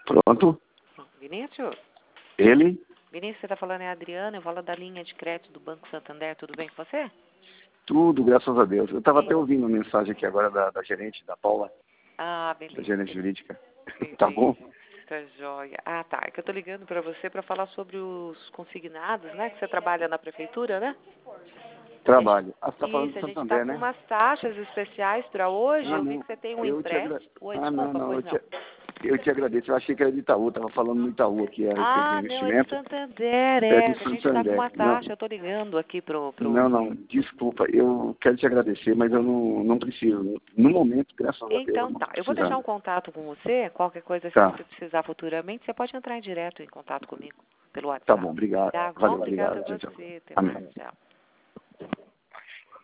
Pronto. Vinícius? Ele? Vinícius, você está falando é a Adriana, eu falo da linha de crédito do Banco Santander, tudo bem com você? Tudo, graças a Deus. Eu estava até ouvindo uma mensagem aqui agora da gerente, da Paula, Ah, beleza. da gerente jurídica. Entendi. Tá bom? Tá joia. Ah, tá. É que eu tô ligando para você para falar sobre os consignados, né? Que você trabalha na prefeitura, né? Trabalho. Ah, você está falando Isso, do a gente está Santander, com né? umas taxas especiais para hoje. Ah, Eu vi não. que você tem um Eu te agradeço. empréstimo. Oi, Ah, não, desculpa, não. pois não. Eu te agradeço. Eu achei que era de Itaú. Estava falando no Itaú aqui a respeito do Ah, não, é do investimento. Santander, É do A gente está com Santander. uma Não, taxa. Eu tô ligando aqui pro... não. Desculpa. Eu quero te agradecer, mas eu não preciso. No momento, graças a Deus, eu Então não tá. estou Eu vou deixar um precisando. contato com você. Qualquer coisa, se Tá. você precisar futuramente, você pode entrar direto em contato comigo pelo Tá WhatsApp. bom. Obrigado. Tá bom? Valeu, Obrigada obrigado. a Tchau, tchau. você. Até mais. Amém. Tchau.